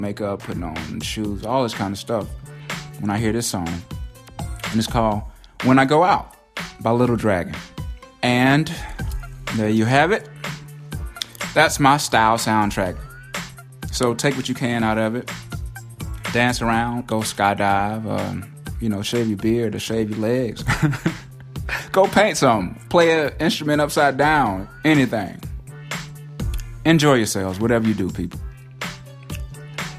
makeup, putting on shoes, all this kind of stuff when I hear this song. And it's called When I Go Out by Little Dragon. And there you have it. That's my style soundtrack. So take what you can out of it. Dance around, go skydive, shave your beard or shave your legs. Go paint something. Play an instrument upside down. Anything. Enjoy yourselves, whatever you do, people.